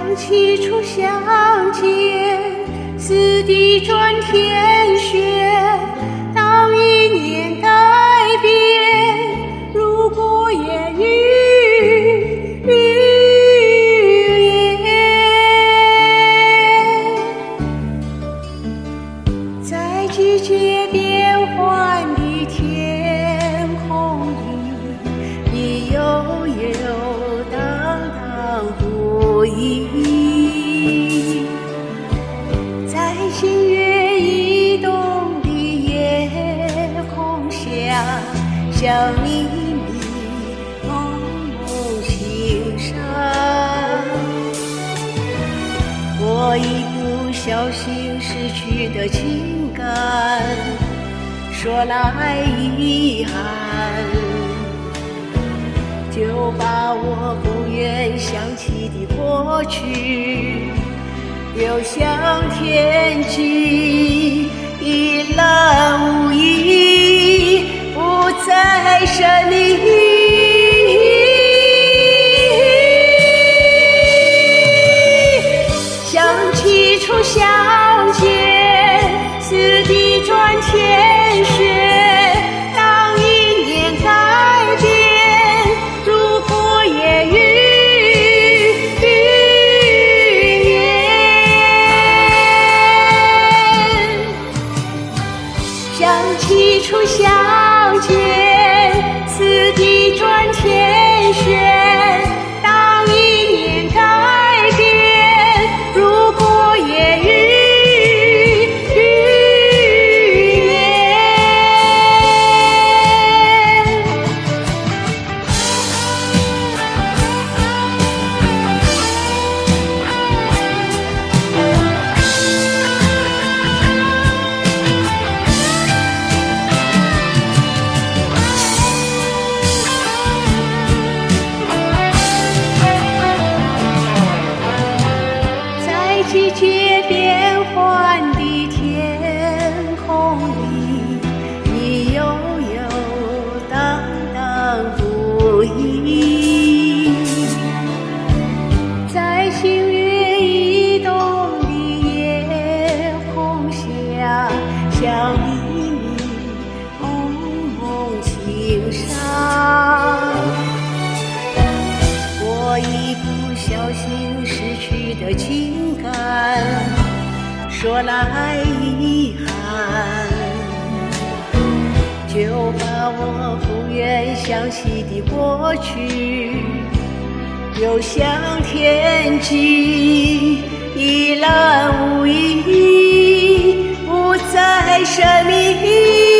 起初相见，似地转天旋。当一念改变，如过眼云烟。在季节变换的天空里，你悠悠荡荡不已。在星月移动的夜空下，想你梦梦情伤。我一不小心失去的情感，说来遗憾，就把我不愿想起的过去流向天际，一览无遗，不再神秘。像起初相见，似地转天旋。当一念改变，如过眼云烟。像起初相见，似地转天旋。当一念改变，如过眼云季节变换的天空里，你悠悠荡荡不已。在星月移动的夜空下，想你梦梦情伤。我一不小心失去的情感，说来遗憾，就把我不愿想起的过去流向天际，一览无遗，不再神秘。